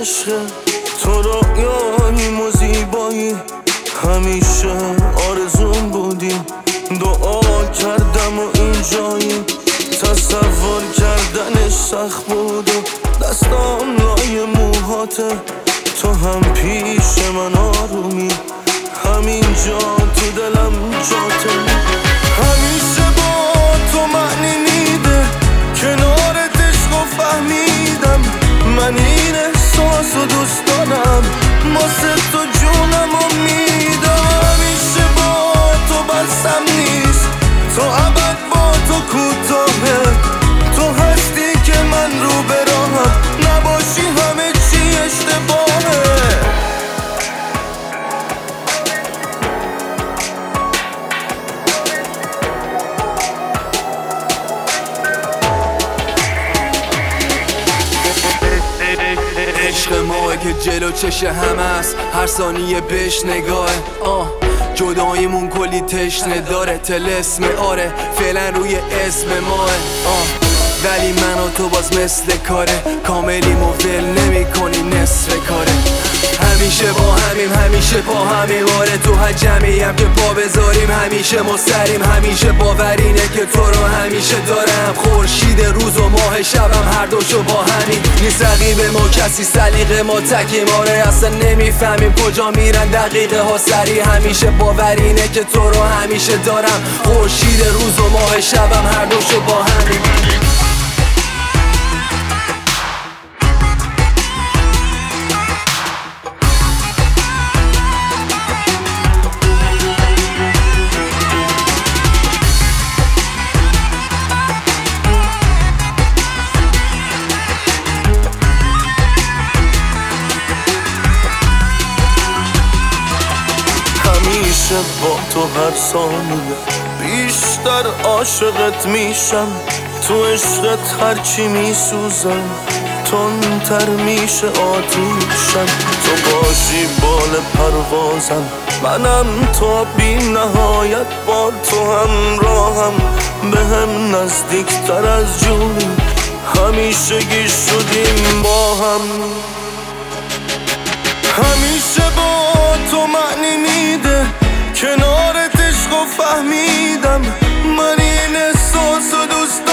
عشق تو رویاییم و زیبایی همیشه آرزون بودیم. دعا کردم و این جایی تصور کردنش سخت بود و دستام لای موهاته. تو هم پیش من آرومی همینجا تو دلم جاته. همیشه با تو معنی میده کنارت عشق و فهمیدم من این احساس و دوست دارم واسه تو جونم و میدم. همیشه با تو بسم نیست تو ابد با تو کوتاهه. تو هستی که من رو به راهم نباشی همه چی اشتباهه. عشق ماه که جلو چش همه است هر ثانیه بهش نگاهه. جداییمون کلی تشنه داره طلسم آره فعلا روی اسم ماه. ولی من و تو باز مثل کاره کاملیم و ول نمی کنی نصف کاره. همیشه با همیم همیشه با همیم آره تو هر جمعیم که پا بذاریم همیشه ما سریم. همیشه باورینه که تو رو همیشه دارم خورشید روز و ماه شبم هر دوشو با همین نیست رقیب ما کسی سلیقه ما تکیم آره اصلا نمیفهمیم کجا میرن دقیقه ها سری. همیشه باورینه که تو رو همیشه دارم خورشید روز و ماه شبم هر دوشو با همین. همیشه با تو هر ثانیه بیشتر عاشقت میشم. تو عشقت هرچی میسوزم تندتر میشه آتیشم. تو باشی بال پروازم منم تا بی نهایت با تو همراهم بهم نزدیکتر از جونی همیشگی شدیم با هم. همیشه با تو معنی میده کنارت عشق و فهمیدم من این احساس و دوست